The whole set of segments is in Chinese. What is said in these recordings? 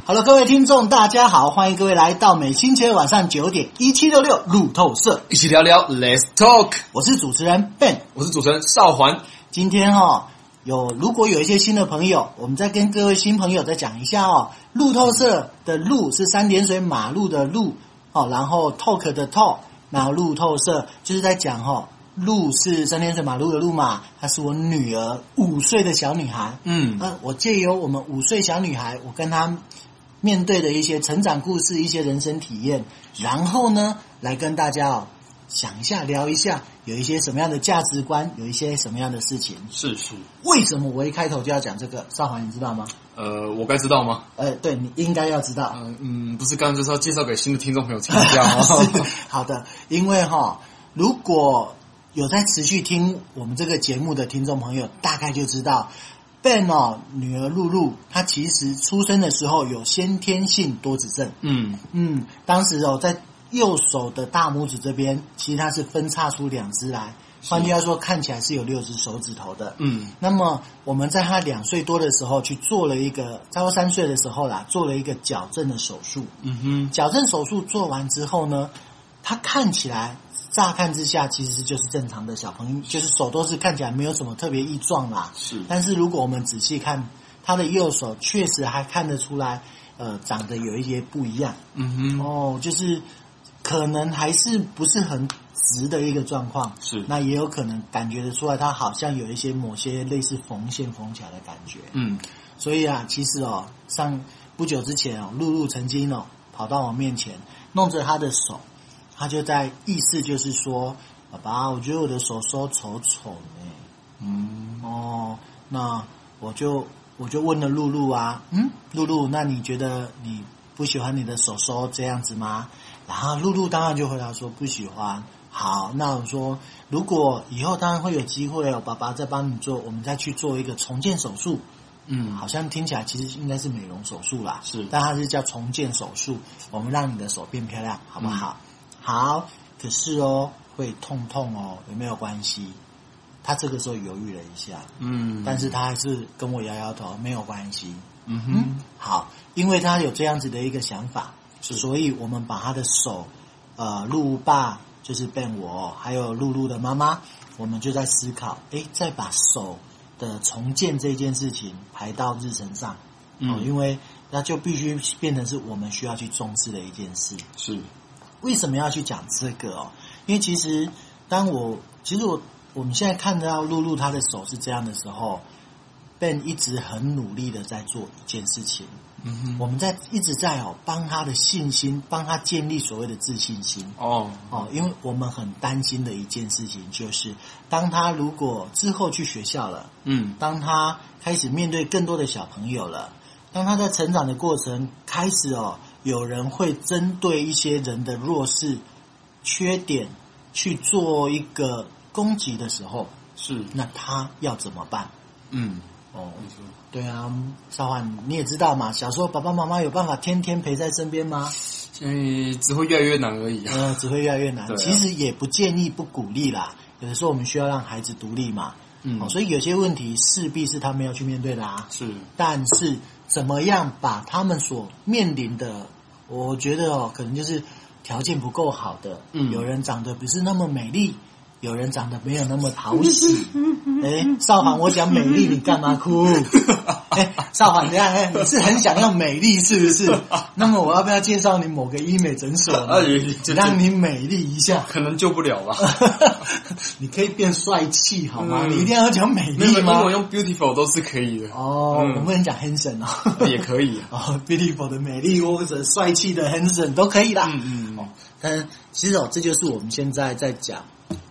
Hello， 各位听众，大家好，欢迎各位来到每星期二晚上9点1766路透社， 一起聊聊 Let's Talk。 我是主持人 Ben， 我是主持人少环。 今天如果有一些新的朋友，我们再跟各位新朋友再讲一下路透社的路是三点水马路的路然后 Talk 的 Talk， 然后路透社就是在讲路是三点水马路的路嘛，她是我女儿5岁的小女孩。我借由我们5岁小女孩，我跟她面对的一些成长故事，一些人生体验，然后呢，来跟大家想一下，聊一下，有一些什么样的价值观，有一些什么样的事情。 是。 为什么我一开头就要讲这个？少华，你知道吗？ 我该知道吗？ 对，你应该要知道。 不是刚刚就是要介绍给新的听众朋友听一下吗？ 好的，因为如果有在持续听我们这个节目的听众朋友，大概就知道。Ben 女儿露露，她其实出生的时候有先天性多指症。当时在右手的大拇指这边，其实它是分叉出2只来，换句话说，看起来是有6只手指头的。那么我们在她2岁多的时候去做了一个，差不多3岁的时候啦，做了一个矫正的手术。矫正手术做完之后呢，她看起来。乍看之下其实就是正常的小朋友，就是手都是看起来没有什么特别异状啦。但是如果我们仔细看他的右手，确实还看得出来，长得有一些不一样。就是可能还是不是很直的一个状况。那也有可能感觉得出来，他好像有一些某些类似缝线缝起来的感觉。所以其实上不久之前露露曾经跑到我面前，弄着他的手。他就在意思就是说，爸爸，我觉得我的手手丑丑呢。那我就问了露露露露，那你觉得你不喜欢你的手手这样子吗？然后露露当然就回答说不喜欢。好，那我说如果以后当然会有机会爸爸再帮你做，我们再去做一个重建手术。好像听起来其实应该是美容手术啦，但它是叫重建手术，我们让你的手变漂亮，好不好？好，可是会痛有没有关系？他这个时候犹豫了一下，但是他还是跟我摇摇头，没有关系。好，因为他有这样子的一个想法，所以我们把他的手，露爸就是 Ben 我，还有露露的妈妈，我们就在思考，再把手的重建这件事情排到日程上，因为那就必须变成是我们需要去重视的一件事。为什么要去讲这个因为其实我们现在看到露露她的手是这样的时候 ，Ben 一直很努力的在做一件事情。我们一直在帮他的信心，帮他建立所谓的自信心。因为我们很担心的一件事情就是，当他如果之后去学校了，当他开始面对更多的小朋友了，当他在成长的过程开始有人会针对一些人的弱势、缺点去做一个攻击的时候，那他要怎么办？对啊，少焕你也知道嘛，小时候爸爸妈妈有办法天天陪在身边吗？ 只会越来越难而已。 只会越来越难。其实也不建议、不鼓励啦。有的时候我们需要让孩子独立嘛。所以有些问题势必是他们要去面对的但是怎么样把他们所面临的，我觉得可能就是条件不够好的，有人长得不是那么美丽，有人长得没有那么讨喜。少涵，我讲美丽，你干嘛哭？少涵，你是很想要美丽是不是？那么我要不要介绍你某个医美诊所呢？让你美丽一下？ 可能救不了吧。 你可以变帅气好吗？你一定要讲美丽吗？ 我用 beautiful 都是可以的。 我们不能讲 handsome 也可以。 beautiful 的美丽或者帅气的 handsome 都可以啦。但其实这就是我们现在在讲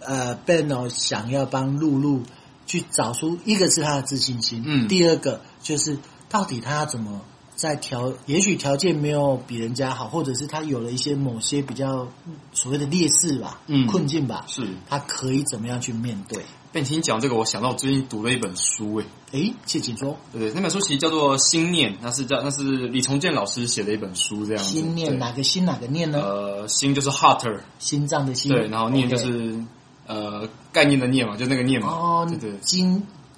，Ben 想要帮露露去找出一个是他的自信心，第二个就是到底他要怎么在也许条件没有比人家好，或者是他有了一些某些比较所谓的劣势吧，困境吧，他可以怎么样去面对？ 被你讲这个，我想到我最近读了一本书， 请说。 对，那本书其实叫做《心念》，那是李重建老师写的一本书，这样子。 心念哪个心哪个念呢？ 心就是 heart， 心脏的心。 对，然后念就是概念的念嘛，就那个念嘛。 对。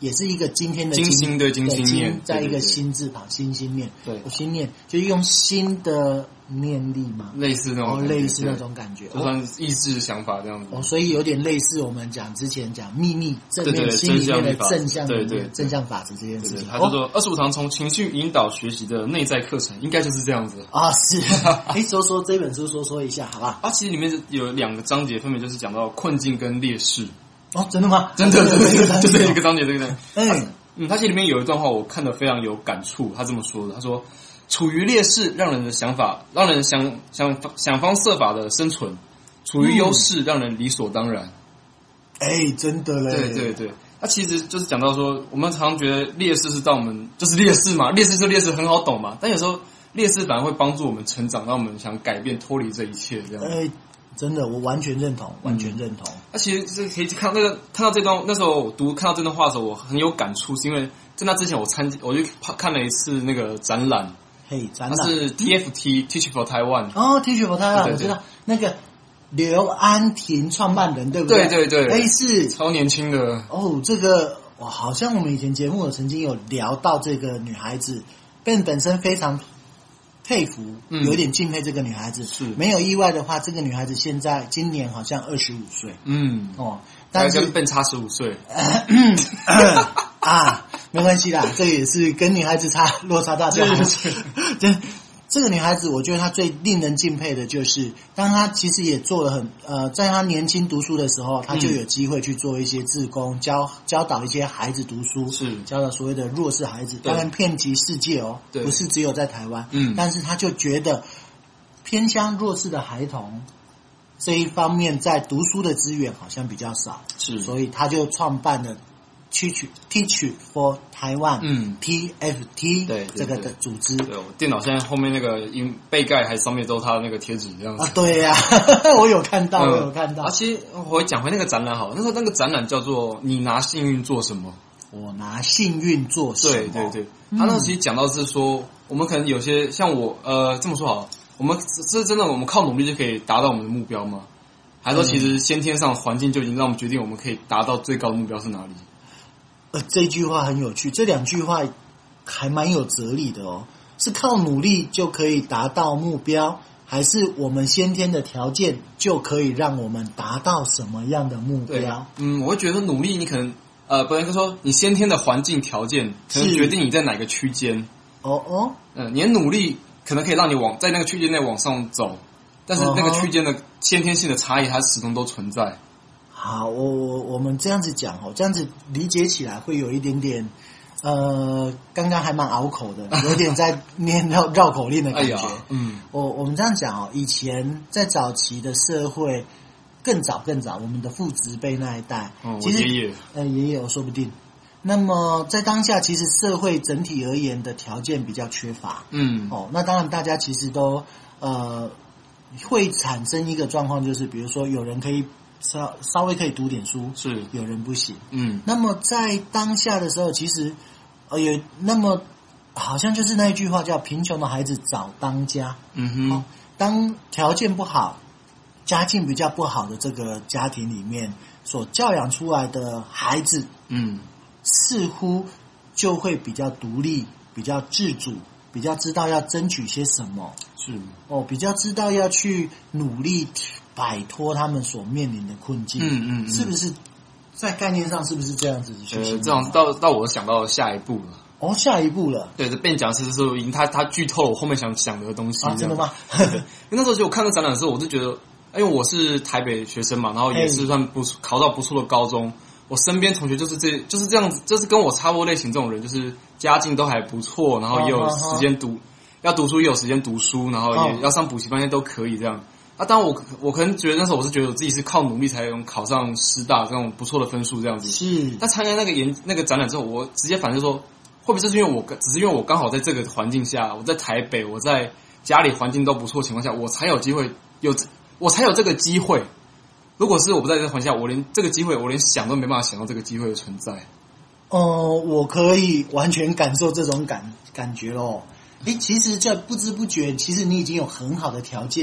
也是一个今天的金星，对，金星念， 在一个心字旁，心念， 对， 心念就用心的念力嘛， 类似那种， 类似那种感觉， 就算意志想法这样子。 所以有点类似我们之前讲秘密正面心里面的正向正向法则这件事情。 它叫做25堂从情绪引导学习的内在课程，应该就是这样子啊。是，说这本书说一下好不好？ 其实里面有2个章节，分别就是讲到困境跟劣势。 哦，真的吗？ 真的，就是一个章节，这个章节。它其实里面有一段话，我看得非常有感触。他这么说的，他说：“处于劣势，让人想方设法的生存；处于优势，让人理所当然。” 真的嘞！ 对。那其实就是讲到说，我们常常觉得劣势是到我们就是劣势嘛，劣势很好懂嘛，但有时候劣势反而会帮助我们成长，让我们想改变、脱离这一切这样。 真的，我完全认同，完全认同。 那其实是可以看到这段，那时候我看到这段话的时候，我很有感触，是因为在那之前我去看了一次那个展览， 展览它是 TFT Teach for Taiwan。 Teach for Taiwan，我知道那个刘安婷创办人，对不对？ 对， 是超年轻的。 这个好像我们以前节目曾经有聊到这个女孩子，本身非常佩服，有点敬佩这个女孩子。 是， 没有意外的话，这个女孩子今年好像25岁。 但是跟Ben差15岁。 没关系啦，这个也是跟女孩子落差大就好。这个女孩子，我觉得她最令人敬佩的就是，当她其实也做了在她年轻读书的时候，她就有机会去做一些志工，教导一些孩子读书， 是教导所谓的弱势孩子，当然遍及世界不是只有在台湾。但是她就觉得偏乡弱势的孩童这一方面在读书的资源好像比较少，所以她就创办了Teach for Taiwan TFT 这个的组织。 对，我电脑现在后面那个背盖还上面都是他的那个贴纸这样子。 对呀，我有看到。 其实我讲回那个展览好了，那个展览叫做“你拿幸运做什么”。 我拿幸运做什么？ 对，他那其实讲到是说，我们可能有些像我这么说好了，我们是真的我们靠努力就可以达到我们的目标吗？还是说其实先天上环境就已经让我们决定我们可以达到最高的目标是哪里？ 这句话很有趣，这2句话还蛮有哲理的是靠努力就可以达到目标，还是我们先天的条件就可以让我们达到什么样的目标？ 我会觉得努力你可能不然说你先天的环境条件可能决定你在哪个区间。你的努力可能可以让你在那个区间内往上走，但是那个区间的先天性的差异它始终都存在。 好，我们这样子讲这样子理解起来会有一点点，刚刚还蛮拗口的，有点在念绕口令的感觉。我们这样讲以前在早期的社会，更早，我们的父执辈那一代，其实爷爷说不定。那么在当下，其实社会整体而言的条件比较缺乏。那当然大家其实都会产生一个状况，就是比如说有人可以稍微可以读点书， 是有人不行。那么在当下的时候，其实那么好像就是那一句话叫贫穷的孩子早当家。当条件不好，家境比较不好的这个家庭里面所教养出来的孩子，似乎就会比较独立，比较自主，比较知道要争取些什么，比较知道要去努力摆脱他们所面临的困境。是不是在概念上是不是这样子去形容？ 这样到我想到下一步了。 下一步了。 对，这变讲师的时候，已经他剧透了我后面想讲的东西。 真的吗？ 因为那时候就我看到展览的时候，我就觉得，因为我是台北学生嘛，然后也是算考到不错的高中。我身边同学就是这样子，就是跟我差不多类型这种人，就是家境都还不错，然后也有时间要读书也有时间读书，然后也要上补习班，都可以这样。当然我可能觉得那时候我是觉得我自己是靠努力才能考上师大这种不错的分数这样子。但参加那个展览之后，我直接反正说，会不会只是因为我刚好在这个环境下，我在台北，我在家里环境都不错的情况下，我才有机会我才有这个机会。如果是我不在这个环境下，我连这个机会，我连想都没办法想到这个机会的存在。 我可以完全感受这种感觉咯。其实在不知不觉，其实你已经有很好的条件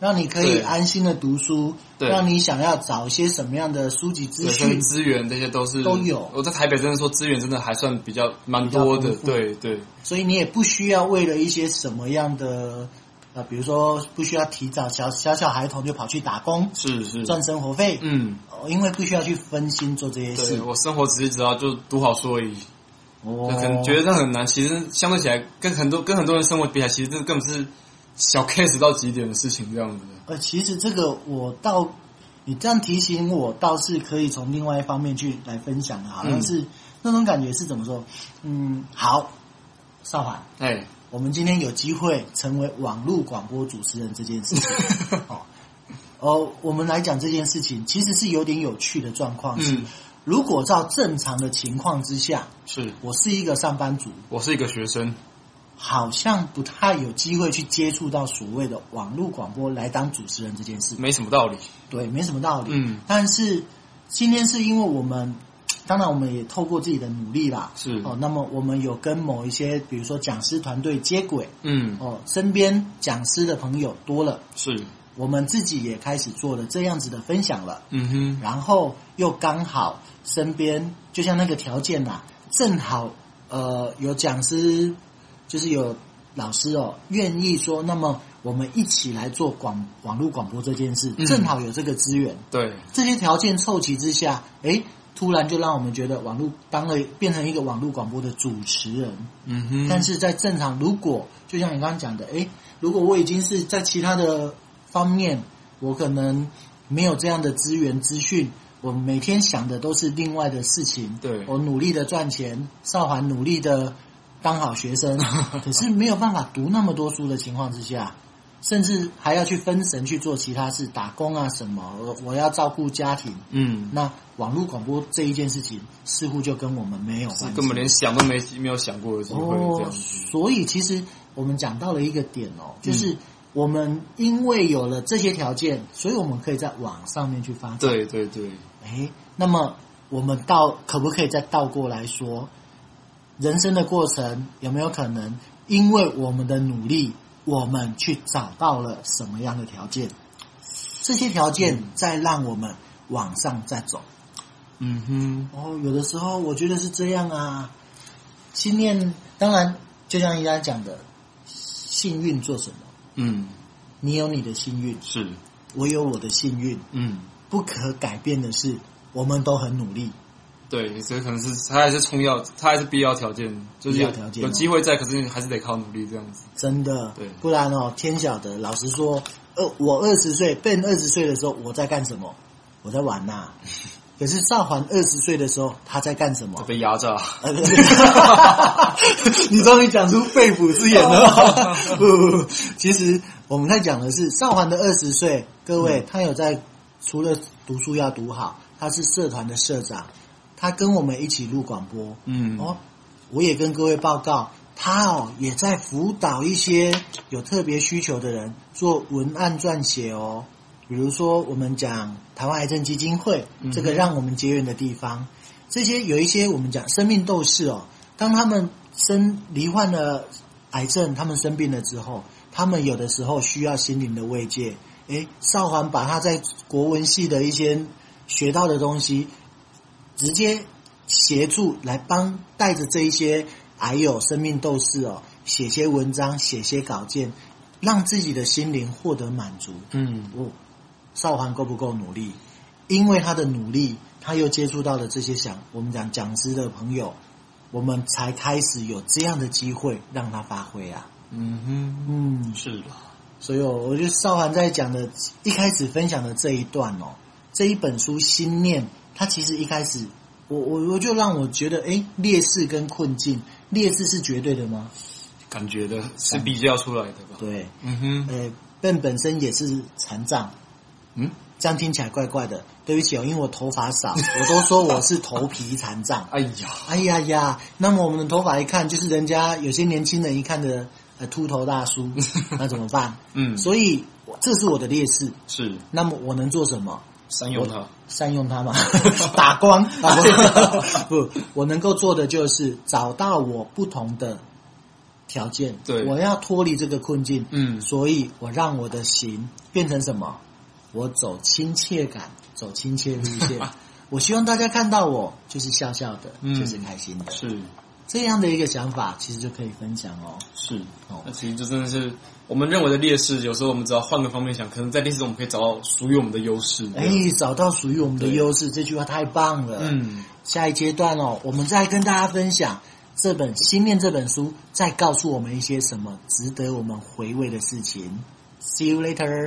让你可以安心的读书， 对， 让你想要找一些什么样的书籍资讯、 资源，这些都有。 我在台北真的说资源真的还算蛮多的，对对。 所以你也不需要为了一些什么样的比如说不需要提早小孩童就跑去打工， 是赚生活费，因为不需要去分心做这些事。 对，我生活只要就读好书而已。可能觉得这很难，其实相对起来跟很多人生活比起来，其实这根本是小 case 到极点的事情这样子。 其实这个你这样提醒我，倒是可以从另外一方面去来分享的，好像是那种感觉是怎么说？好，少涵，我们今天有机会成为网络广播主持人这件事情，我们来讲这件事情，其实是有点有趣的状况是。如果照正常的情况之下，我是一个上班族， 我是一个学生， 好像不太有机会去接触到所谓的网络广播来当主持人这件事， 没什么道理。 对，没什么道理。但是今天是因为当然我们也透过自己的努力啦，那么我们有跟某一些比如说讲师团队接轨，身边讲师的朋友多了，我们自己也开始做了这样子的分享了，然后又刚好身边就像那个条件啦，正好有讲师，就是有老师愿意说，那么我们一起来做网络广播这件事，正好有这个资源， 对， 这些条件凑齐之下，突然就让我们觉得变成一个网络广播的主持人，但是在正常，如果就像你刚刚讲的，如果我已经是在其他的方面，我可能没有这样的资源资讯，我每天想的都是另外的事情， 对， 我努力的赚钱，少涵努力的当好学生，可是没有办法读那么多书的情况之下，甚至还要去分神去做其他事，打工啊什么，我要照顾家庭，那网络广播这一件事情似乎就跟我们没有关系， 根本连想都没有想过的机会，这样子。 所以其实我们讲到了一个点就是我们因为有了这些条件，所以我们可以在网上面去发展。 对。 那么我们可不可以再倒过来说，人生的过程有没有可能因为我们的努力，我们去找到了什么样的条件？这些条件再让我们往上再走。有的时候我觉得是这样啊。心念当然就像人家讲的，幸运做什么？你有你的幸运，我有我的幸运，不可改变的是，我们都很努力。 对，这可能是它还是必要条件，就是有机会在，可是还是得靠努力这样子。 真的， 对， 不然天晓得。老实说，我20岁变20岁的时候，我在干什么？我在玩呐。可是少涵20岁的时候，他在干什么？ 被压榨。 你终于讲出肺腑之言了。不，其实我们在讲的是少涵的20岁。各位，他有在除了读书要读好，他是社团的社长，他跟我们一起录广播。我也跟各位报告，他也在辅导一些有特别需求的人做文案撰写比如说我们讲台湾癌症基金会，这个让我们结缘的地方，这些有一些我们讲生命斗士当他们罹患了癌症，他们生病了之后，他们有的时候需要心灵的慰藉。少涵把他在国文系的一些学到的东西，直接协助来带着这一些癌友生命斗士写些文章，写些稿件，让自己的心灵获得满足。少涵够不够努力？因为他的努力，他又接触到了这些我们讲师的朋友，我们才开始有这样的机会让他发挥啊。 是的。 所以我觉得少涵在讲的一开始分享的这一段这一本书心念，它其实一开始我就让我觉得劣势跟困境，劣势是绝对的吗？ 感觉的是比较出来的吧。 对。Ben本身也是残障。这样听起来怪怪的，对不起因为我头发少，我都说我是头皮残障。哎呀，那么我们的头发一看就是人家有些年轻人一看的秃头大叔，那怎么办？所以这是我的劣势。是，那么我能做什么？善用它嘛，打光。不，我能够做的就是找到我不同的条件， 对， 我要脱离这个困境， 所以我让我的行变成什么？我走亲切感，走亲切路线。我希望大家看到我就是笑笑的，就是开心的， 是这样的一个想法，其实就可以分享哦。 是那其实就真的是我们认为的劣势，有时候我们只要换个方面想，可能在劣势中我们可以找到属于我们的优势。 找到属于我们的优势，这句话太棒了。下一阶段我们再跟大家分享这本《心念》这本书，再告诉我们一些什么值得我们回味的事情。See you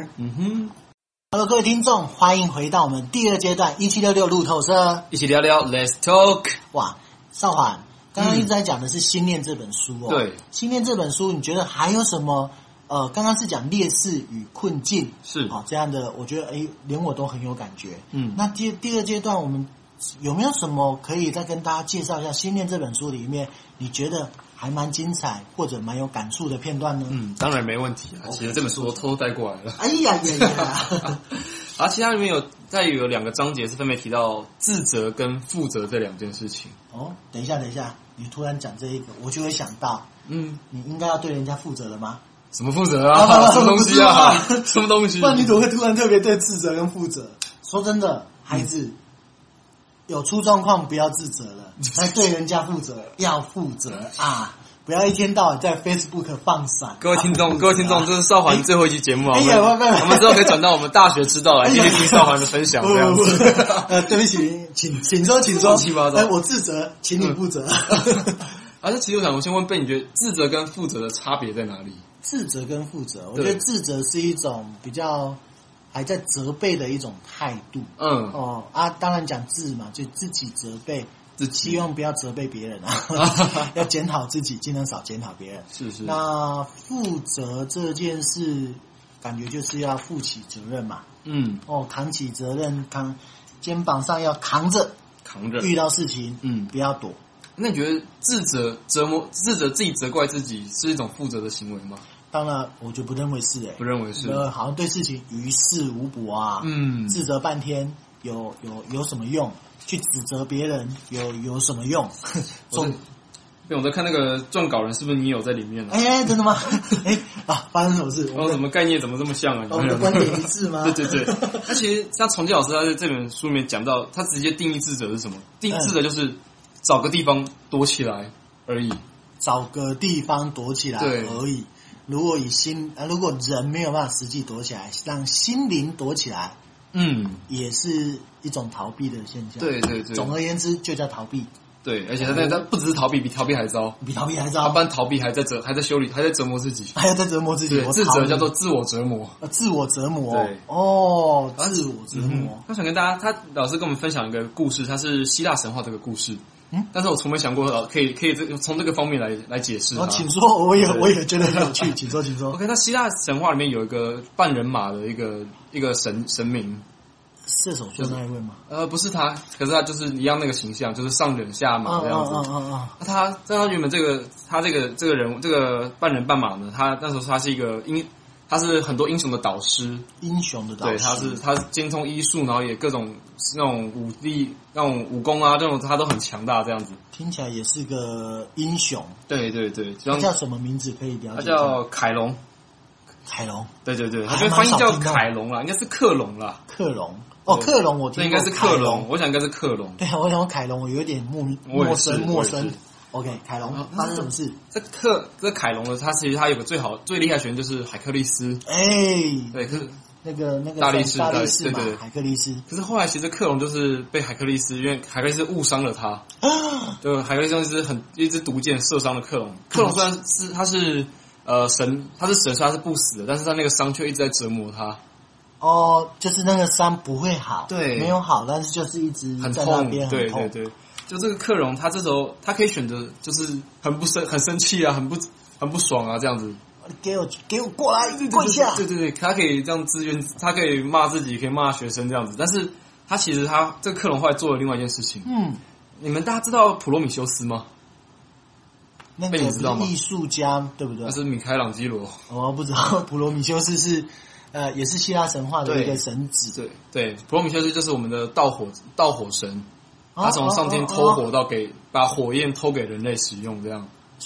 later。Hello， 各位听众，欢迎回到我们第二阶段1766路透社， 一起聊聊 Let's Talk。 哇，少华，刚刚一直在讲的是《心念》这本书哦。 对，《 心念》这本书，你觉得还有什么？刚刚是讲劣势与困境， 是这样的，我觉得连我都很有感觉。那第二阶段，我们有没有什么可以再跟大家介绍一下《心念》这本书里面，你觉得还蛮精彩或者蛮有感触的片段呢？ 当然没问题啊。其实这本书我偷偷带过来了。 哎呀呀呀！ 其他里面有2个章节是分别提到自责跟负责这2件事情。 等一下，你突然讲这一个，我就会想到，你应该要对人家负责了吗？ 什么负责啊？什么东西啊？什么东西？ 不然你怎么会突然特别对自责跟负责？说真的，孩子有出状况不要自责了，来对人家负责，要负责啊！不要一天到晚在 Facebook 放闪。 各位听众，这是少环最后一期节目啊！ 我们之后可以转到我们大学知道来继续听少环的分享这样子。 对不起，请说。 乱七八糟。 我自责，请你负责。 其实我先问贝，你觉得自责跟负责的差别在哪里？ 自责跟负责，我觉得自责是一种比较还在责备的一种态度。当然讲自嘛，就自己责备，希望不要责备别人啊，要检讨自己，尽量少检讨别人。 是。 那负责这件事，感觉就是要负起责任嘛。扛起责任，肩膀上要扛着，遇到事情，不要躲。 那你觉得自责自己责怪自己是一种负责的行为吗？ 当然，我就不认为是不认为是， 好像对事情于事无补啊。自责半天有什么用？去指责别人有什么用？ 我在看那个撰稿人，是不是你有在里面呢？ 真的吗？发生什么事？ 怎么概念怎么这么像啊？ 我们的观点一致吗？ 对。他其实像崇基老师，他在这本书里面讲到，他直接定义自责是什么？定义自责就是找个地方躲起来而已。 找个地方躲起来而已。如果人没有办法实际躲起来，让心灵躲起来，也是一种逃避的现象。 对。 总而言之，就叫逃避。 对，而且他不只是逃避，比逃避还糟。他不然逃避还在修理，还在折磨自己， 还要在折磨自己。 对，自责叫做自我折磨。 自我折磨。 对。 自我折磨。 他想跟大家，他老师跟我们分享一个故事，他是希腊神话这个故事。但是我从没想过可以从这个方面来解释。 请说，我也觉得很有趣，请说。 OK， 那希腊神话里面有一个半人马的一个神明。 射手座那一位吗？ 不是他，可是他就是一样那个形象，就是上人下马这样子。他原本这个人物，这个半人半马呢，他那时候他是一个他是很多英雄的导师，对，他精通医术，然后也各种那种武力、那种武功啊，这种他都很强大，这样子。 听起来也是个英雄。 对， 他叫什么名字可以了解？ 他叫凯龙。对，他就翻译叫凯龙啦，应该是克隆啦。克隆， 我听过。 这应该是克隆，我想应该是克隆。 对，我想凯龙，我有点陌生。OK， 凯龙发生什么事？ 这凯龙呢？他其实他有个最厉害的学员就是海克力斯。对，可是那个大力士嘛， 对， 海克力斯。 可是后来其实克隆就是被海克力斯，因为海克力斯误伤了他。对，海克力斯一支毒箭射伤了克隆。克隆虽然是他是神，他是神，他是不死的，但是他那个伤却一直在折磨他。 就是那个伤不会好， 对， 没有好，但是就是一直在那边很痛。 对。就这个克隆，他这时候他可以选择，就是很生气啊，很不爽啊，这样子。 给我过来，跪下。 对，他可以这样自愿，他可以骂自己，可以骂学生这样子。但是他其实这个克隆后来做了另外一件事情。你们大家知道普罗米修斯吗？ 那个艺术家对不对？ 那是米开朗基罗。 我不知道，普罗米修斯是也是希腊神话的一个神子。 对，普罗米修斯就是我们的盗火神。他从上天偷火把火焰偷给人类使用，这样。 所以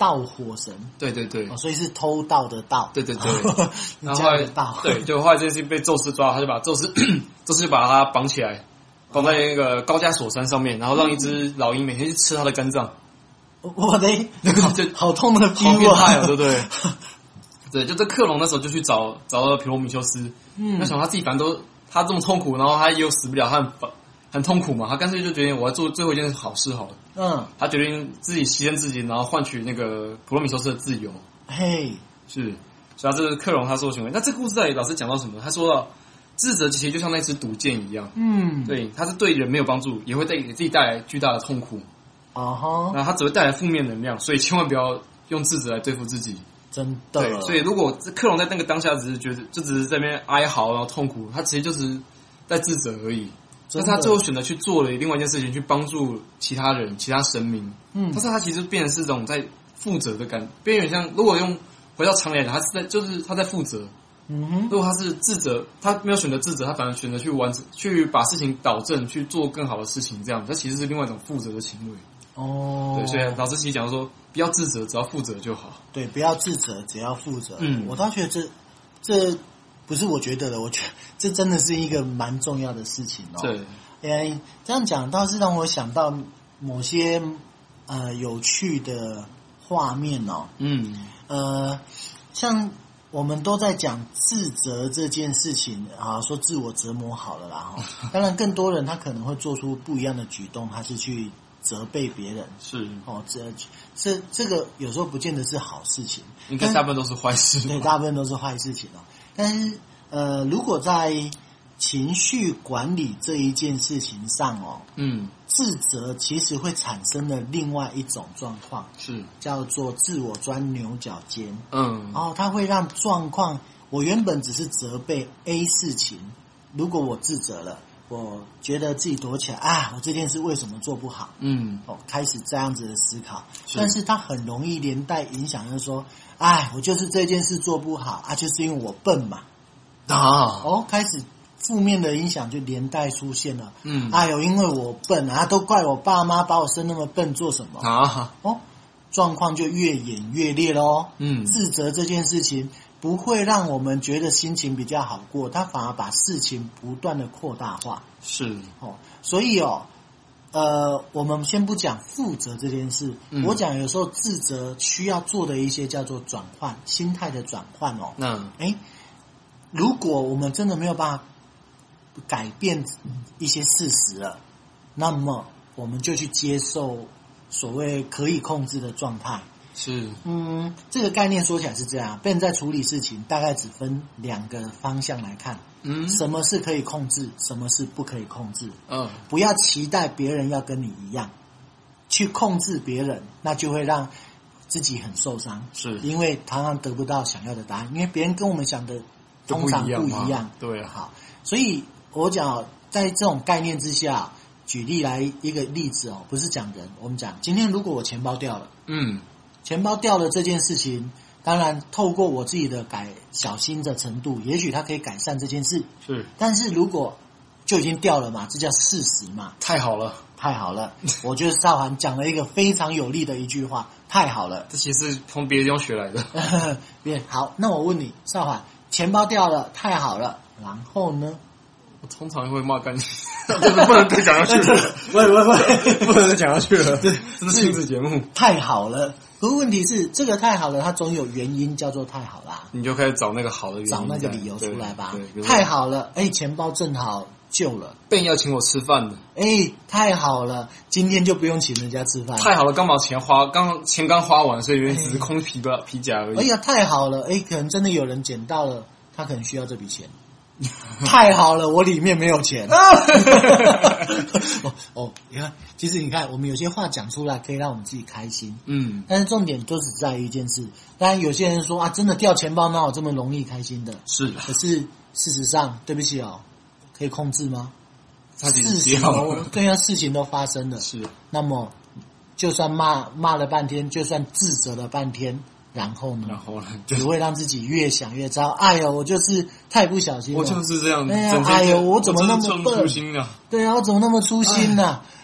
盗火神， 对对对， 所以是偷盗的盗， 对对对，然后后来盗， 对，就后来这件事情被宙斯抓了，他就把宙斯就把他绑起来，绑在那个高加索山上面，然后让一只老鹰每天去吃他的肝脏。 我的就好痛的 feel 好变态哦，对不对？对，就这克隆那时候就去找到皮罗米修斯，他想他自己反正他这么痛苦，然后他又死不了，他很痛苦嘛，他干脆就决定我要做最后一件好事好了。他决定自己牺牲自己，然后换取那个普罗米修斯的自由。 嘿， 是，所以他这个克隆他说的行为。那这故事到底老师讲到什么？他说到智者其实就像那支毒箭一样，对，他是对人没有帮助，也会给自己带来巨大的痛苦。那他只会带来负面能量，所以千万不要用智者来对付自己。 真的， 对，所以如果克隆在那个当下只是觉得就只是在那边哀嚎然后痛苦，他其实就只是在智者而已。但是他最后选择去做了另外一件事情，去帮助其他人、其他神明。但是他其实变成是这种在负责的感，边缘像如果用回到常理来讲，他是在就是他在负责。如果他是智者，他没有选择智者，他反而选择去完成、去把事情导正、去做更好的事情，这样，他其实是另外一种负责的行为。对，所以老师其实讲说，不要自责，只要负责就好。对， 不要自责，只要负责。我倒觉得这不是我觉得的，我觉得这真的是一个蛮重要的事情哦。对，这样讲倒是让我想到某些有趣的画面哦。像我们都在讲自责这件事情啊，说自我折磨好了啦。当然，更多人他可能会做出不一样的举动，他是去责备别人，这个有时候不见得是好事情， 应该大部分都是坏事。 对，大部分都是坏事情哦。但是如果在情绪管理这一件事情上哦，自责其实会产生的另外一种状况，是叫做自我钻牛角尖。它会让状况，我原本只是责备 A 事情，如果我自责了。我觉得自己躲起来我这件事为什么做不好？开始这样子的思考，但是它很容易连带影响，就是说，我就是这件事做不好就是因为我笨嘛。开始负面的影响就连带出现了。因为我笨都怪我爸妈把我生那么笨做什么？状况就越演越烈咯。自责这件事情不会让我们觉得心情比较好过，它反而把事情不断的扩大化。所以我们先不讲负责这件事，我讲有时候自责需要做的一些叫做转换，心态的转换哦。如果我们真的没有办法改变一些事实了，那么我们就去接受所谓可以控制的状态。这个概念说起来是这样，别人在处理事情大概只分两个方向来看。什么是可以控制，什么是不可以控制。不要期待别人要跟你一样去控制别人，那就会让自己很受伤。因为常常得不到想要的答案，因为别人跟我们想的通常不一样。 对， 好，所以我讲在这种概念之下，举例来一个例子不是讲人，我们讲今天如果我钱包掉了，钱包掉了这件事情，当然透过我自己的小心的程度，也许它可以改善这件事。但是如果就已经掉了嘛，这叫事实嘛。 太好了， 我觉得少涵讲了一个非常有力的一句话，太好了。 这其实是从别的地方学来的。 好，那我问你，少涵，钱包掉了，太好了，然后呢？ 我通常会骂干净，不能再讲下去了。不能再讲下去了。这是亲子节目。 太好了，可是问题是，这个太好了，它总有原因，叫做太好啦。 你就开始找那个好的原因， 找那个理由出来吧。太好了，钱包正好救了。 Ben要请我吃饭的。 太好了，今天就不用请人家吃饭。 太好了，刚把钱刚花完，所以原来只是空皮夹而已。 太好了，可能真的有人捡到了，他可能需要这笔钱。太好了，我里面没有钱。你看，其实你看，我们有些话讲出来可以让我们自己开心，但是重点都只在于一件事。当然，有些人说真的掉钱包哪有这么容易开心的？可是事实上，对不起可以控制吗？事情都发生了，那么就算骂了半天，就算自责了半天。然后呢，只会让自己越想越糟。我就是太不小心了， 我就是这样。 我怎么那么笨？对我怎么那么粗心呢？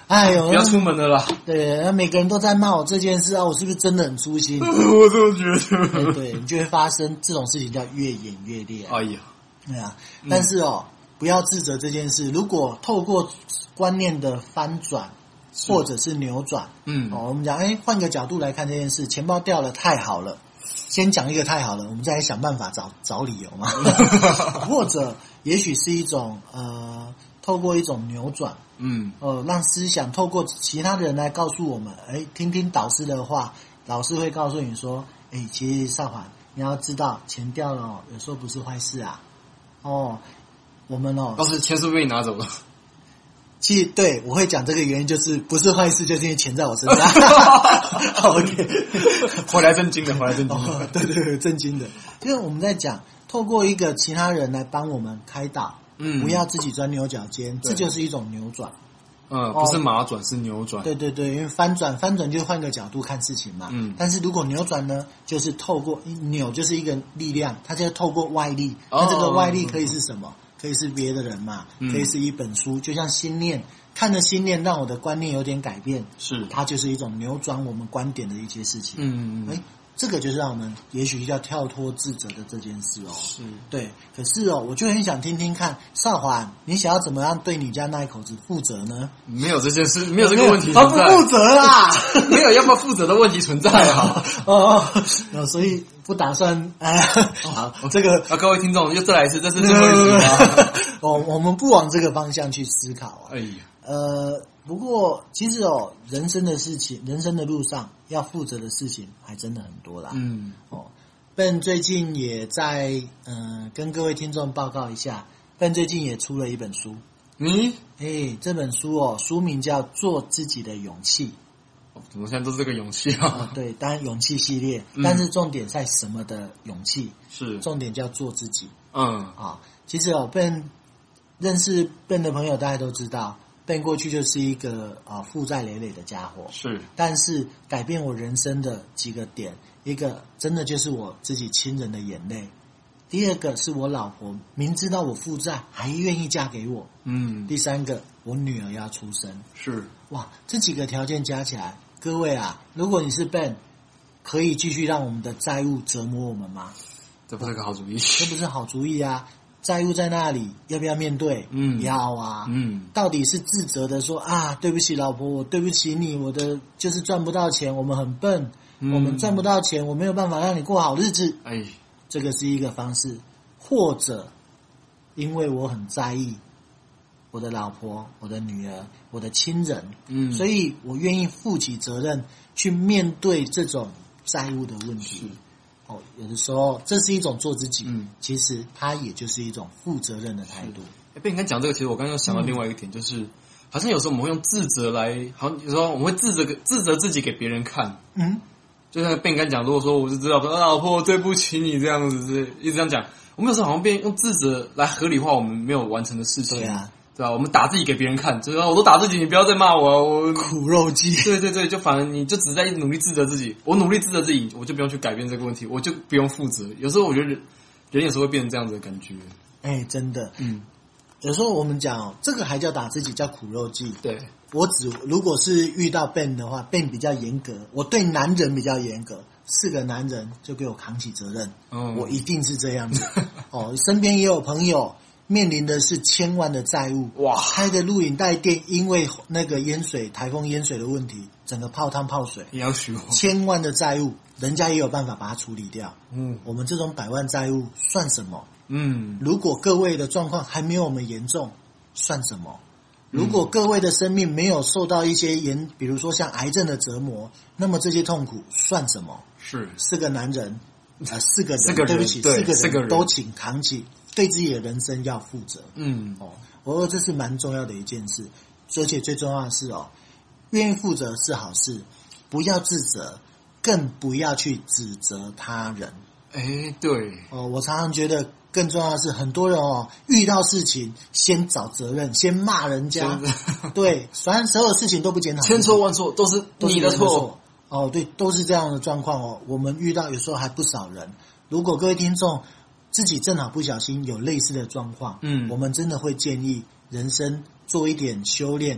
哎呦， 不要出门了啦。 对，那每个人都在骂我这件事啊，我是不是真的很粗心？ 我这么觉得。 对，你就会发生这种事情，叫越演越烈。 哎呀， 对啊，但是不要自责这件事。如果透过观念的翻转或者是扭转，我们讲，换个角度来看这件事，钱包掉了，太好了。先讲一个太好了，我们再来想办法找理由嘛。或者也许是一种透过一种扭转，让思想透过其他的人来告诉我们，听听导师的话，导师会告诉你说，其实少华，你要知道钱掉了有时候不是坏事啊。我们倒是钱是不是被你拿走了？ 其实对我会讲这个原因，就是不是坏事，就是因为钱在我身上。OK， 回来正经的， 对，正经的。因为我们在讲，透过一个其他人来帮我们开导，不要自己钻牛角尖，这就是一种扭转。 不是马转，是扭转。 对，因为翻转就是换个角度看事情嘛。但是如果扭转呢，就是透过扭就是一个力量，它就透过外力。那这个外力可以是什么？可以是别的人嘛，可以是一本书，就像心念，看着心念让我的观念有点改变， 是它就是一种扭转我们观点的一些事情。这个就是让我们也许要跳脱自责的这件事是对。可是我就很想听听看，少华，你想要怎么样对你家那一口子负责呢？ 没有这件事，没有这个问题存在， 他不负责啦， 没有要不要负责的问题存在啊。 所以不打算好，这个各位听众又再来一次，这是最后一集啊。 我们不往这个方向去思考啊。 哎呀。 不过其实人生的事情，人生的路上要负责的事情还真的很多啦。Ben 最近也在跟各位听众报告一下 ，Ben 最近也出了一本书。这本书书名叫《做自己的勇气》。 怎么现在都是这个勇气啊？ 对，当然勇气系列，但是重点在什么的勇气？ 是重点叫做自己。其实Ben 认识 Ben 的朋友大家都知道。Ben 过去就是一个负债累累的家伙， 是，但是改变我人生的几个点，一个真的就是我自己亲人的眼泪，第二个是我老婆明知道我负债还愿意嫁给我，第三个我女儿要出生， 是， 哇，这几个条件加起来，各位啊，如果你是 Ben， 可以继续让我们的债务折磨我们吗？ 这不是个好主意， 这不是好主意啊。债务在那里，要不要面对？要啊。到底是自责的说对不起老婆，我对不起你，我的就是赚不到钱，我们很笨，我们赚不到钱，我没有办法让你过好日子。这个是一个方式。或者因为我很在意我的老婆、我的女儿、我的亲人，所以我愿意负起责任去面对这种债务的问题。有的时候这是一种做自己，其实它也就是一种负责任的态度。 被你刚讲这个，其实我刚刚想到另外一个点，就是好像有时候我们会用自责来，好像有时候我们会自责自己给别人看。就像被你刚讲，如果说我是知道说老婆对不起你这样子，是一直这样讲，我们有时候好像变用自责来合理化我们没有完成的事情。对吧？我们打自己给别人看，就是我都打自己，你不要再骂我，我苦肉计。 对，就反而你就只在努力自责自己，我努力自责自己，我就不用去改变这个问题，我就不用负责。有时候我觉得人有时候会变成这样子的感觉。 真的，有时候我们讲这个还叫打自己，叫苦肉计。 对， 如果是遇到 Ben 的话 ，Ben 比较严格，我对男人比较严格。是个男人就给我扛起责任，我一定是这样子。身边也有朋友。面临的是千万的债务，哇！开的录影带店因为那个台风淹水的问题，整个泡汤泡水，千万的债务，人家也有办法把它处理掉。我们这种百万债务算什么？如果各位的状况还没有我们严重，算什么？如果各位的生命没有受到一些比如说像癌症的折磨，那么这些痛苦算什么？是个男人，四个人，对不起，四个人都请扛起。对自己的人生要负责，我说这是蛮重要的一件事，而且最重要的是愿意负责是好事，不要自责，更不要去指责他人。 对， 我常常觉得更重要的是，很多人遇到事情先找责任，先骂人家，对，反正所有事情都不检讨， 千错万错都是你的错。 对，都是这样的状况我们遇到有时候还不少人，如果各位听众。自己正好不小心有类似的状况，我们真的会建议人生做一点修炼，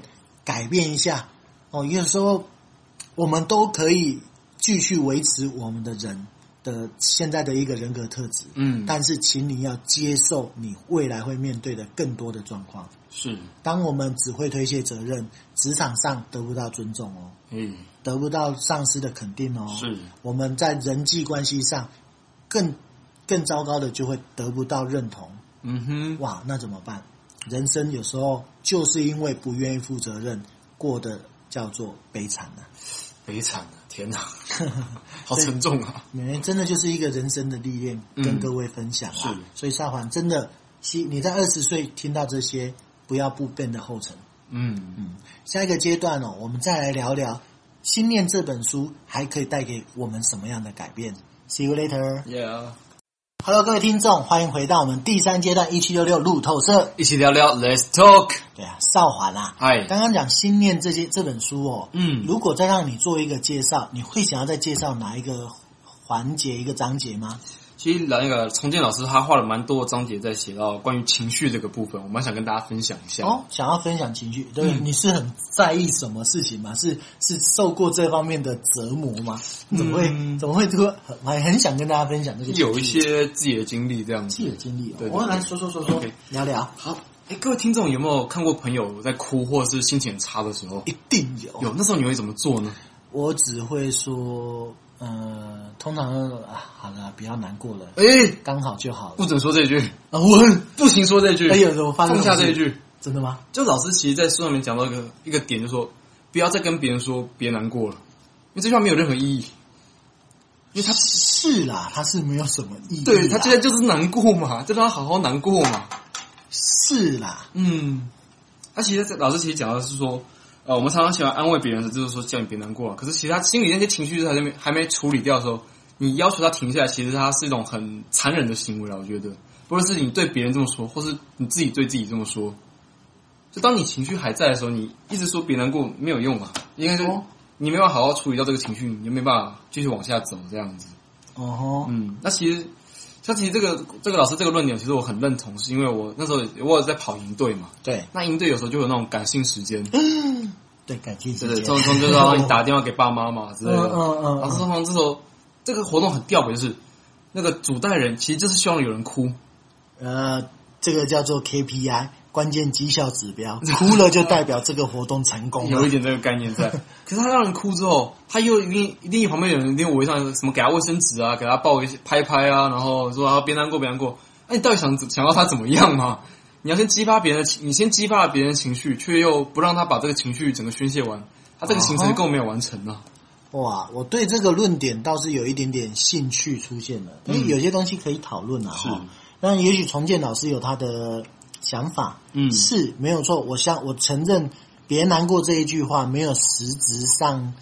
改变一下哦。有时候我们都可以继续维持我们的人的现在的一个人格特质，但是请你要接受你未来会面对的更多的状况。 是， 当我们只会推卸责任，职场上得不到尊重哦，得不到上司的肯定哦， 是， 我们在人际关系上更糟糕的就会得不到认同。哇，那怎么办？人生有时候就是因为不愿意负责任，过得叫做悲惨啊！ 悲惨啊！天哪，好沉重啊！ 真的就是一个人生的历练，跟各位分享啊。 是， 所以少环真的，你在20岁听到这些，不要步变的后尘。下一个阶段哦，我们再来聊聊《心念》这本书还可以带给我们什么样的改变。See you later. Yeah.Hello， 各位听众，欢迎回到我们第3阶段1766路透社， 一起聊聊 Let's Talk。 对啊，少环啊， 嗨， 刚刚讲《心念》这本书哦，如果再让你做一个介绍，你会想要再介绍哪一个环节、一个章节吗？ 其实那个重建老师他画了蛮多的章节在写到关于情绪这个部分，我蛮想跟大家分享一下。 哦，想要分享情绪，对，你是很在意什么事情吗？是受过这方面的折磨吗？怎么会这个很想跟大家分享这个情绪？ 有一些自己的经历这样子。 自己的经历哦， 对， 我来说，聊聊。 好，各位听众有没有看过朋友在哭或者是心情很差的时候？ 一定有。 有，那时候你会怎么做呢？ 我只会说。通常好了，不要难过了，刚好就好了。 不准说这句啊，我不行说这句。 我放下这一句， 真的吗？ 就老师其实在书上面讲到一个点，就是说不要再跟别人说别难过了，因为这句话没有任何意义。因为他是啦，他是没有什么意义。 对，他现在就是难过嘛，就让他好好难过嘛。 是啦， 他其实老师其实讲的是说。我们常常喜欢安慰别人的，就是说叫你别难过了。可是其实他心里那些情绪还没处理掉的时候，你要求他停下来，其实他是一种很残忍的行为了。我觉得，不论是你对别人这么说，或是你自己对自己这么说，就当你情绪还在的时候，你一直说别难过没有用嘛，因为你没办法好好处理掉这个情绪，你就没办法继续往下走这样子。那其实这个老师这个论点，其实我很认同，是因为我那时候我有在跑营队嘛。 对， 那营队有时候就有那种感性时间。 对，感性时间。 对，就是让你打电话给爸妈嘛之类的。然后通常这时候这个活动很吊诡，就是那个主带人其实就是希望有人哭。 这个叫做 KPI。关键绩效指标，哭了就代表这个活动成功了， 有一点这个概念在。可是他让人哭之后，他又一定旁边有人一定围上什么给他卫生纸啊，给他抱拍啊，然后说啊别难过别难过。那你到底想要他怎么样嘛？你要先激发别人你先激发了别人的情绪，却又不让他把这个情绪整个宣泄完，他这个行程根本没有完成啊。 哇，我对这个论点倒是有一点点兴趣出现了，因为有些东西可以讨论啊。那也许重建老师有他的想法，是没有错。我承认，别难过这一句话没有实质上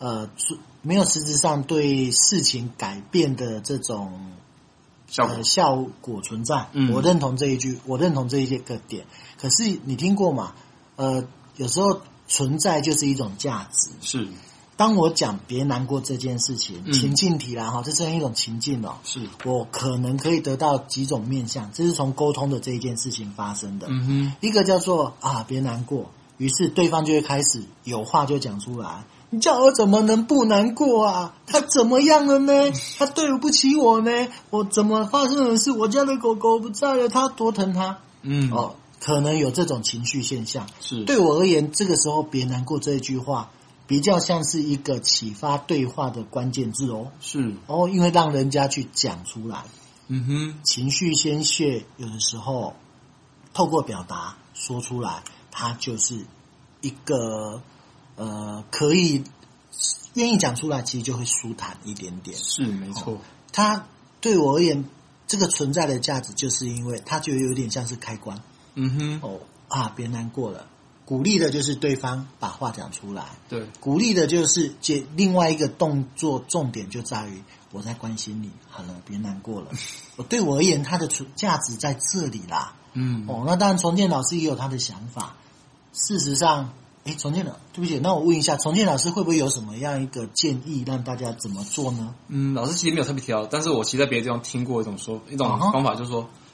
对事情改变的这种效果存在。我认同这一句，我认同这一个点。可是你听过吗？有时候存在就是一种价值。 是。 当我讲别难过这件事情，情境题啦哈，这是一种情境哦。 是， 我可能可以得到几种面向，这是从沟通的这一件事情发生的。一个叫做别难过，于是对方就会开始有话就讲出来。你叫我怎么能不难过啊？他怎么样了呢？他对不起我呢？我怎么发生的事？我家的狗狗不在了，他多疼他。可能有这种情绪现象。 是， 对我而言，这个时候别难过这一句话。比较像是一个启发对话的关键字哦， 是因为让人家去讲出来，情绪宣泄有的时候透过表达说出来，它就是一个可以愿意讲出来，其实就会舒坦一点点。 是没错， 它对我而言，这个存在的价值，就是因为它就有点像是开关。别难过了。鼓励的就是对方把话讲出来， 对， 鼓励的就是另外一个动作重点就在于我在关心你，好了，别难过了。对我而言，它的价值在这里啦。那当然，重建老师也有他的想法。事实上，重建老，对不起，那我问一下，重建老师会不会有什么样一个建议，让大家怎么做呢？ 老师其实没有特别提到，但是我其实在别的地方听过一种方法，就是说，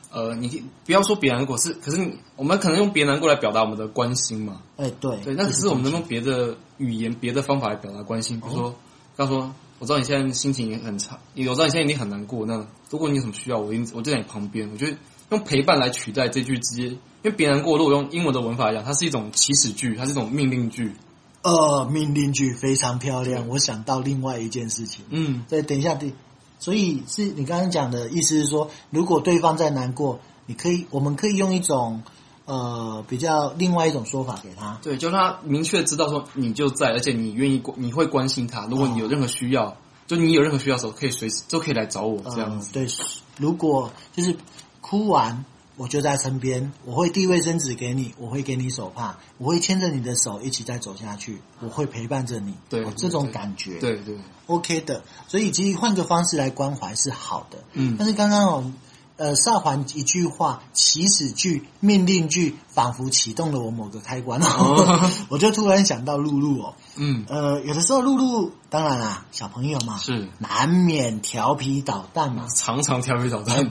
你不要说别难过，可是我们可能用别难过来表达我们的关心嘛。 对， 那可是我们能用别的语言、别的方法来表达关心，比如说，刚说我知道你现在心情也很差，我知道你现在一定很难过。那如果你有什么需要，我就在你旁边。我觉得用陪伴来取代这句直接，因为别难过，如果用英文的文法来讲，它是一种祈使句，它是一种命令句。 命令句非常漂亮。我想到另外一件事情。对，等一下，所以是你刚刚讲的意思是说，如果对方在难过，我们可以用一种比较另外一种说法给他。 对，就让他明确知道说你就在，而且你愿意，你会关心他。如果你有任何需要，就你有任何需要的时候，可以随时都可以来找我这样子。 对，如果就是哭完，我就在身边，我会递卫生纸给你，我会给你手帕，我会牵着你的手一起再走下去，我会陪伴着你。 对， 这种感觉， 对 ，OK 的。所以其实换个方式来关怀是好的。但是刚刚少环一句话，祈使句、命令句，仿佛启动了我某个开关。我就突然想到露露有的时候露露，当然啦，小朋友嘛， 是难免调皮捣蛋嘛， 常常调皮捣蛋。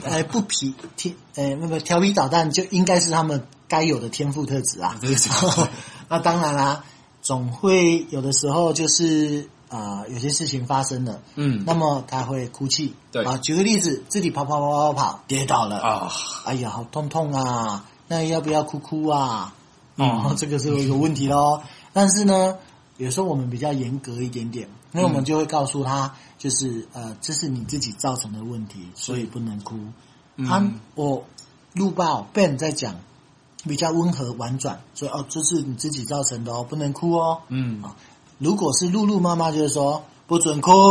调皮捣蛋就应该是他们该有的天赋特质啊。那当然啦，总会有的时候就是有些事情发生了，那么他会哭泣。 对举个例子，自己跑，跌倒了哎呀，好痛啊！那要不要哭啊？这个是有问题咯。但是呢，有时候我们比较严格一点点，那我们就会告诉他，就是这是你自己造成的问题，所以不能哭。我录报 Ben 在讲比较温和婉转，所以这是你自己造成的不能哭哦。如果是露露妈妈就是说不准哭，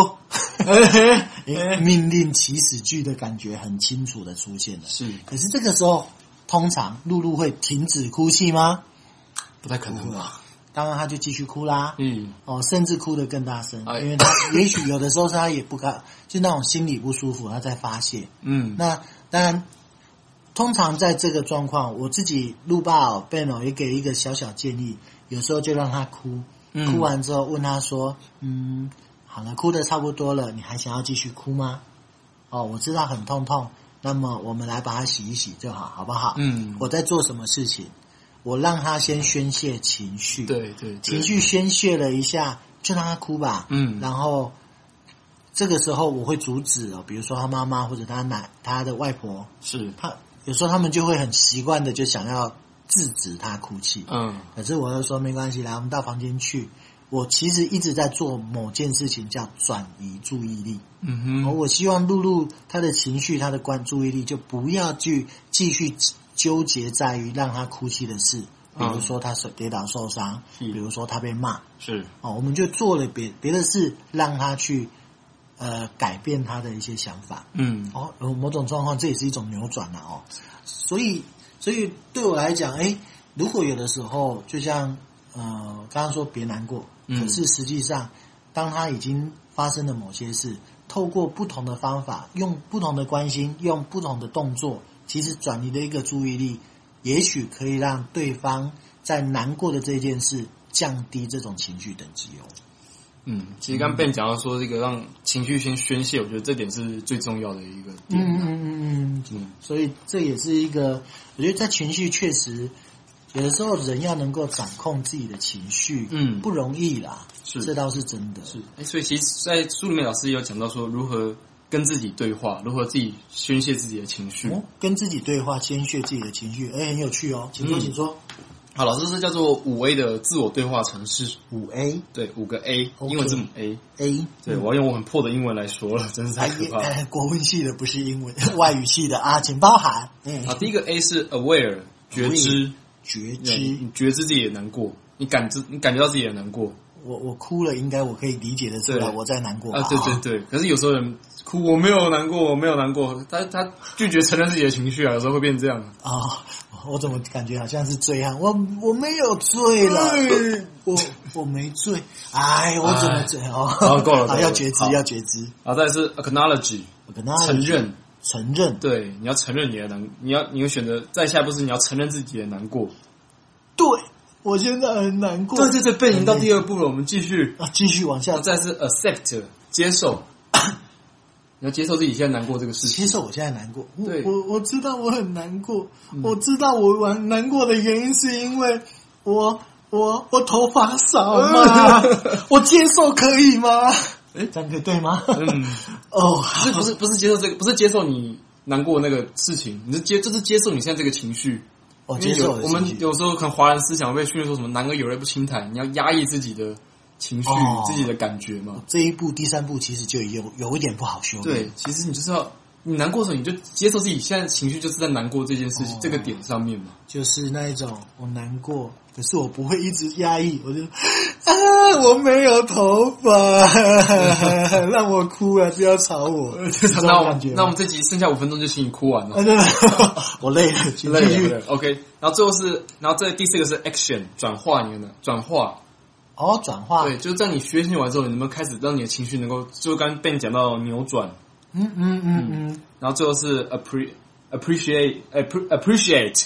命令祈使句的感觉很清楚的出现了。 是， 可是这个时候通常露露会停止哭泣吗？ 不太可能吧。 当然他就继续哭啦。甚至哭得更大声，因为他也许有的时候是他也不敢，就那种心里不舒服，他在发泄。那当然通常在这个状况，我自己录报 Ben 也给一个小小建议，有时候就让他哭。哭完之后问他说好了，哭得差不多了，你还想要继续哭吗？我知道很痛，那么我们来把它洗一洗就好，好不好？我在做什么事情？我让他先宣泄情绪。 对， 情绪宣泄了一下就让他哭吧。然后这个时候我会阻止比如说他妈妈或者他的外婆， 是他有时候他们就会很习惯的就想要制止他哭泣。可是我就说没关系，来我们到房间去。我其实一直在做某件事情，叫转移注意力。我希望露露她的情绪、她的注意力就不要去继续纠结在于让她哭泣的事，比如说她跌倒受伤，比如说她被骂。 是我们就做了别的事，让她去改变她的一些想法。某种状况这也是一种扭转了所以对我来讲，如果有的时候就像刚刚说别难过，可是实际上当他已经发生了某些事，透过不同的方法，用不同的关心，用不同的动作，其实转移的一个注意力，也许可以让对方在难过的这件事降低这种情绪等级其实刚 Ben 讲到说这个让情绪先宣泄，我觉得这点是最重要的一个点。 所以这也是一个，我觉得在情绪确实有的时候人要能够掌控自己的情绪，不容易啦。这倒是真的。 所以其实在书里面老师也有讲到说如何跟自己对话，如何自己宣泄自己的情绪。 跟自己对话，宣泄自己的情绪，很有趣请说。 好，老师是叫做5A 的自我对话程式。 5A， 对，5个 A， 英文字母 A。对，我要用我很破的英文来说了，真是太可怕了。 国文系的不是英文，外语系的请包涵。 第一个 A 是 aware， 觉知。你觉知自己也难过，你感觉到自己也难过。 我哭了，应该我可以理解的出来我在难过对。可是有时候人哭，我没有难过，他拒绝承认自己的情绪有时候会变这样我怎么感觉好像是醉汉？我没有醉了，我没醉。我怎么醉够了， 要觉知。 再来是 acknowledge， 承认。 对，你要承认你的你会选择在下一步是你要承认自己的难过。 对，我现在很难过。 对，被引到第2步了，我们继续往下。 再是 accept， 接受。 你要接受自己现在难过这个事情， 接受我现在难过。 对， 我知道我很难过，我知道我难过的原因是因为我头发少嘛，我接受可以吗？这样可以对吗？哦， 不是接受这个，不是接受你难过的那个事情，就是接受你现在这个情绪。 接受我们有时候可能华人思想被训练说什么男儿有泪不轻弹，你要压抑自己的情绪、自己的感觉嘛。 这一步第3步其实就有一点不好修。 对，其实你就是要你难过的时候，你就接受自己现在情绪就是在难过这件事情、这个点上面嘛。 就是那一种我难过，可是我不会一直压抑，我就我没有头发，让我哭了，不要吵我。 那我们这集剩下5分钟就请你哭完了。 我累了， 累了。OK， 然后最后这第4个是 action 转化，你们转化。 转化。 对，就是在你学习完之后，你们开始让你的情绪能够，就刚刚被你讲到扭转。然后最后是 appreciate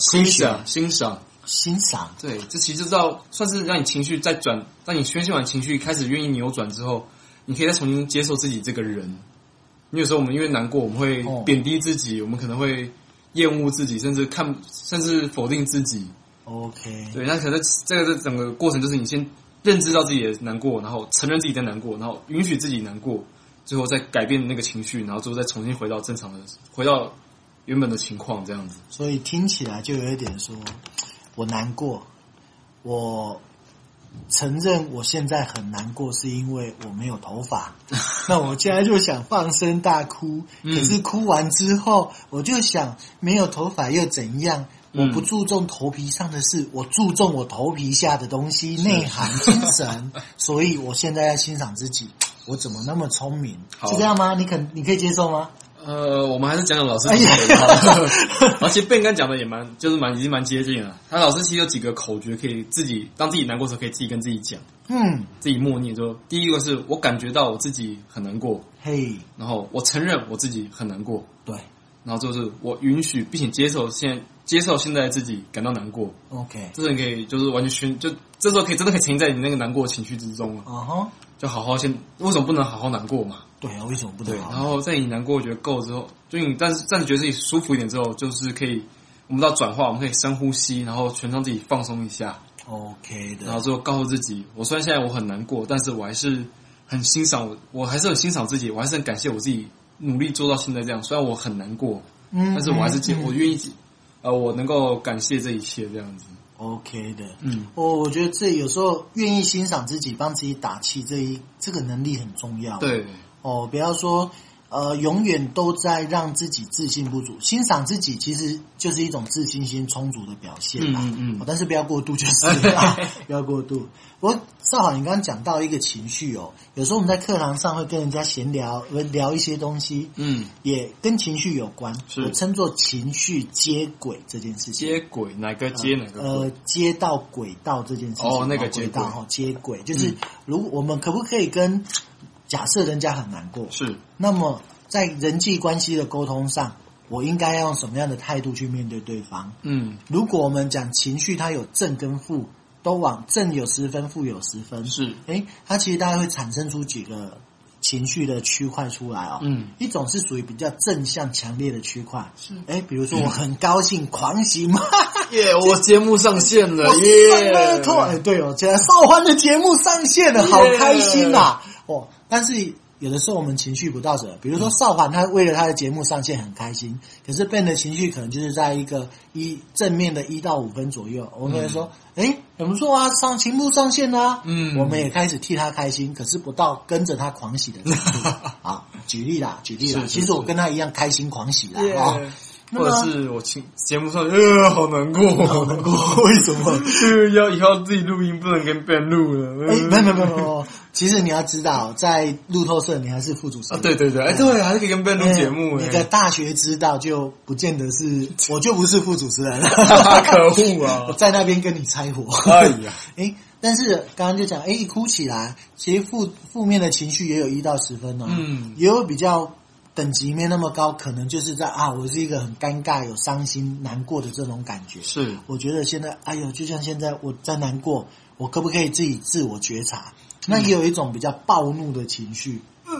欣赏。对，这其实就是算是让你情绪再转，让你宣泄完情绪开始愿意扭转之后，你可以再重新接受自己这个人。因为有时候我们因为难过，我们会贬低自己，我们可能会厌恶自己，甚至否定自己。 OK， 对，那可能这个整个过程就是你先认知到自己的难过，然后承认自己在难过，然后允许自己难过，最后再改变那个情绪，然后最后再重新回到正常的，回到原本的情况，这样子。 所以听起来就有一点说，我难过，我承认我现在很难过，是因为我没有头发。那我现在就想放声大哭，可是哭完之后，我就想没有头发又怎样？我不注重头皮上的事，我注重我头皮下的东西，内涵、精神。所以我现在要欣赏自己，我怎么那么聪明？是这样吗？你可以接受吗？ 我们还是讲讲老师几个而且Ben刚讲的也已经蛮接近了。他老师其实有几个口诀可以当自己难过的时候可以自己跟自己讲，自己默念。就第一个是我感觉到我自己很难过，然后我承认我自己很难过， 对， 然后就是我允许并且接受现在自己感到难过。 OK， 这时候你可以就是完全这时候真的可以沉浸在你那个难过的情绪之中了。就好好为什么不能好好难过嘛？ 对啊，为什么不能好好？ 然后在你难过觉得够之后，就你暂时觉得自己舒服一点之后，就是可以我们到转化，我们可以深呼吸，然后全让自己放松一下。 OK 的。 然后最后告诉自己，我虽然现在我很难过，但是我还是很欣赏我还是很欣赏自己，我还是很感谢我自己努力做到现在这样。虽然我很难过，但是我还是我愿意我能够感谢这一切这样子。 OK 的，我觉得这有时候愿意欣赏自己，帮自己打气，这个能力很重要。 对， 不要说永远都在让自己自信不足，欣赏自己其实就是一种自信心充足的表现啦。但是不要过度就是了，不要过度。少豪，你刚刚讲到一个情绪有时候我们在课堂上会跟人家闲聊一些东西，也跟情绪有关，我称作情绪接轨这件事情。 接轨哪个接哪个轨？ 接到轨道这件事情。 那个接轨接轨就是如果我们可不可以跟假设人家很难过， 是那么在人际关系的沟通上，我应该要用什么样的态度去面对对方？如果我们讲情绪，它有正跟负，都往正有10分，负有10分， 是它其实大概会产生出几个情绪的区块出来一种是属于比较正向强烈的区块，是比如说我很高兴狂喜嘛， 我节目上线了对现在少欢的节目上线了，好开心啊但是有的时候我们情绪不到者，比如说少环他为了他的节目上线很开心，可是 Ben 的情绪可能就是在一个正面的1到5分左右，我们会说很不错啊，节目上线啊，我们也开始替他开心，可是不到跟着他狂喜的程度好，举例啦，其实我跟他一样开心狂喜啦或者是我节目上好难过， 为什么？ 以后自己录音不能跟别人录了。 没，其实你要知道，在路透社你还是副主持人。 对，对，还是可以跟别人录节目。 你的大学知道就不见得是，我就不是副主持人了。 可恶啊！ 我在那边跟你拆伙。 哎呀， 但是刚刚就讲，一哭起来，其实负面的情绪也有1到10分也有比较。等级没那么高，可能就是在我是一个很尴尬、有伤心、难过的这种感觉。 是， 我觉得现在，就像现在我在难过，我可不可以自己自我觉察？那也有一种比较暴怒的情绪，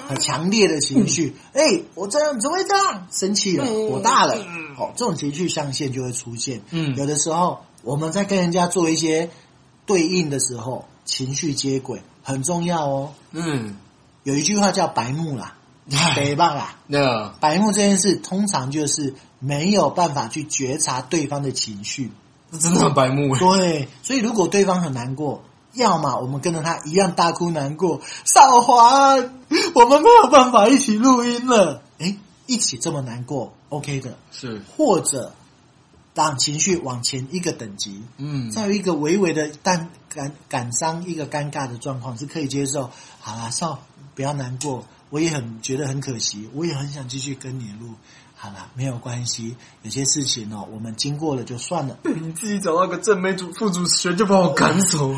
很强烈的情绪，我这样怎么会这样？生气了，火大了，这种情绪象限就会出现。有的时候我们在跟人家做一些对应的时候，情绪接轨很重要哦。有一句话叫白目啦，北棒啦，白目这件事通常就是没有办法去觉察对方的情绪， 真的很白目。 对，所以如果对方很难过，要么我们跟着他一样大哭难过，少华，我们没有办法一起录音了，一起这么难过 OK 的， 是， 或者让情绪往前一个等级，再有一个微微的感伤，一个尴尬的状况是可以接受。好啦，不要难过，我也觉得很可惜，我也很想继续跟你录。好啦，没有关系，有些事情我们经过了就算了。 你自己找到个正妹副主持人就把我赶走了。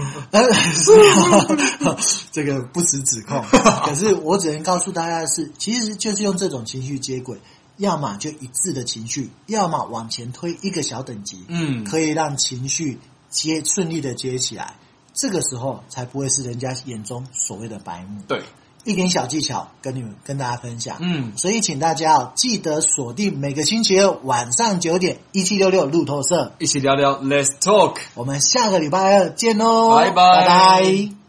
这个不实指控，可是我只能告诉大家的是，其实就是用这种情绪接轨，要么就一致的情绪，要么往前推一个小等级，可以让情绪顺利的接起来，这个时候才不会是人家眼中所谓的白目。 对。 一点小技巧跟大家分享，所以请大家记得锁定每个星期二晚上9点1766路透社， 一起聊聊 Let's Talk， 我们下个礼拜二见喽， 拜拜。